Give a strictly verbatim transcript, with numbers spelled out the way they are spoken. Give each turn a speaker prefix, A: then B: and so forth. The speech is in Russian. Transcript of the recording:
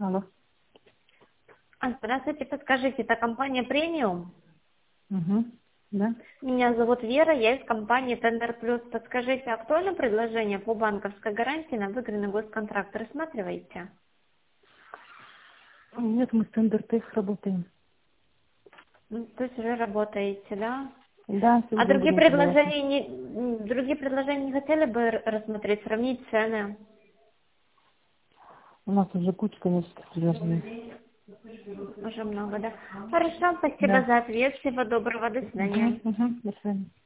A: Алло.
B: А, Здравствуйте, подскажите, это компания «Премиум»?
A: Угу. Да.
B: Меня зовут Вера, я из компании «Тендер Плюс». Подскажите, актуально предложение по банковской гарантии на выигранный госконтракт? Рассматриваете?
A: Нет, мы с Тендер Тех работаем.
B: Ну, то есть уже работаете, да?
A: Да,
B: А
A: сегодня
B: другие
A: будем согласны.
B: предложения не, м, другие предложения не хотели бы р- рассмотреть, сравнить цены?
A: У нас уже куча, конечно, предложений.
B: Уже много, да? Хорошо, спасибо
A: Да.
B: за ответ, всего доброго, до
A: Угу,
B: свидания.
A: угу. До свидания.